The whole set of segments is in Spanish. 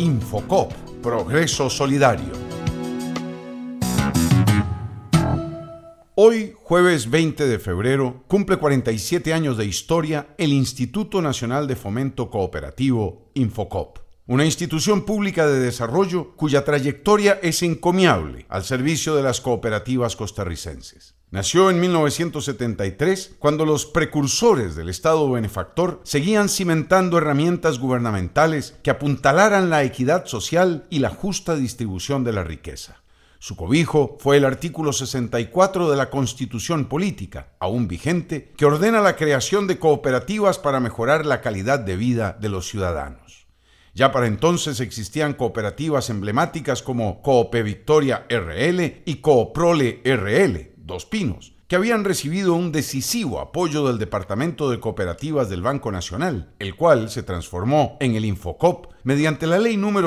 Infocop, Progreso Solidario. Hoy, jueves 20 de febrero, cumple 47 años de historia el Instituto Nacional de Fomento Cooperativo, Infocop. Una institución pública de desarrollo cuya trayectoria es encomiable al servicio de las cooperativas costarricenses. Nació en 1973, cuando los precursores del Estado benefactor seguían cimentando herramientas gubernamentales que apuntalaran la equidad social y la justa distribución de la riqueza. Su cobijo fue el artículo 64 de la Constitución Política, aún vigente, que ordena la creación de cooperativas para mejorar la calidad de vida de los ciudadanos. Ya para entonces existían cooperativas emblemáticas como Coope Victoria RL y Cooprole RL, Dos Pinos, que habían recibido un decisivo apoyo del Departamento de Cooperativas del Banco Nacional, el cual se transformó en el Infocop mediante la ley número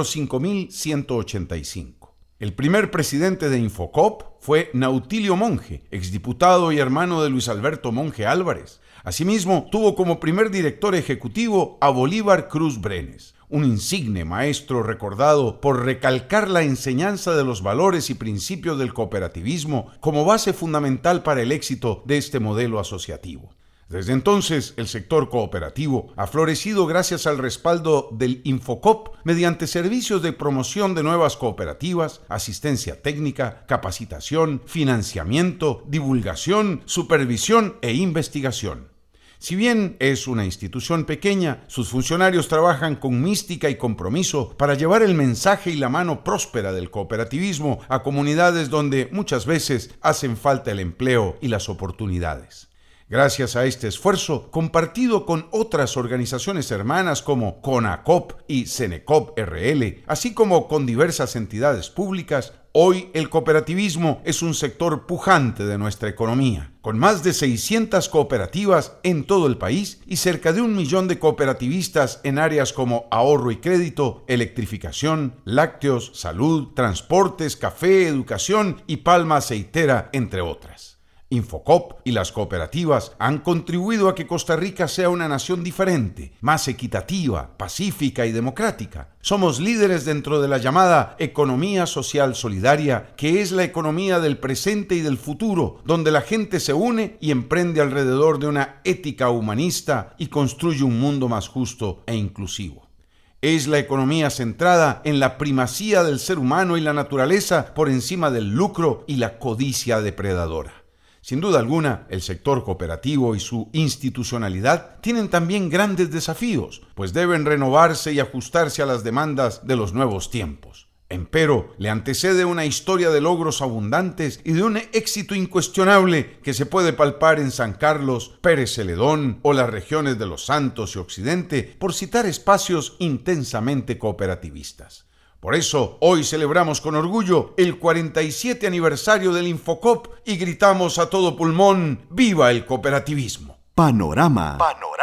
5185. El primer presidente de Infocop fue Nautilio Monge, exdiputado y hermano de Luis Alberto Monge Álvarez. Asimismo, tuvo como primer director ejecutivo a Bolívar Cruz Brenes, un insigne maestro recordado por recalcar la enseñanza de los valores y principios del cooperativismo como base fundamental para el éxito de este modelo asociativo. Desde entonces, el sector cooperativo ha florecido gracias al respaldo del Infocop mediante servicios de promoción de nuevas cooperativas, asistencia técnica, capacitación, financiamiento, divulgación, supervisión e investigación. Si bien es una institución pequeña, sus funcionarios trabajan con mística y compromiso para llevar el mensaje y la mano próspera del cooperativismo a comunidades donde muchas veces hacen falta el empleo y las oportunidades. Gracias a este esfuerzo, compartido con otras organizaciones hermanas como CONACOP y Cenecop RL, así como con diversas entidades públicas, hoy el cooperativismo es un sector pujante de nuestra economía, con más de 600 cooperativas en todo el país y cerca de 1 millón de cooperativistas en áreas como ahorro y crédito, electrificación, lácteos, salud, transportes, café, educación y palma aceitera, entre otras. Infocop y las cooperativas han contribuido a que Costa Rica sea una nación diferente, más equitativa, pacífica y democrática. Somos líderes dentro de la llamada economía social solidaria, que es la economía del presente y del futuro, donde la gente se une y emprende alrededor de una ética humanista y construye un mundo más justo e inclusivo. Es la economía centrada en la primacía del ser humano y la naturaleza por encima del lucro y la codicia depredadora. Sin duda alguna, el sector cooperativo y su institucionalidad tienen también grandes desafíos, pues deben renovarse y ajustarse a las demandas de los nuevos tiempos. Empero, le antecede una historia de logros abundantes y de un éxito incuestionable que se puede palpar en San Carlos, Pérez Celedón o las regiones de Los Santos y Occidente, por citar espacios intensamente cooperativistas. Por eso, hoy celebramos con orgullo el 47 aniversario del Infocop y gritamos a todo pulmón: ¡Viva el cooperativismo! Panorama.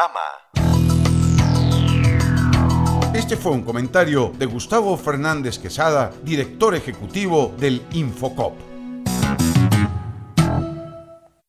Este fue un comentario de Gustavo Fernández Quesada, director ejecutivo del Infocop.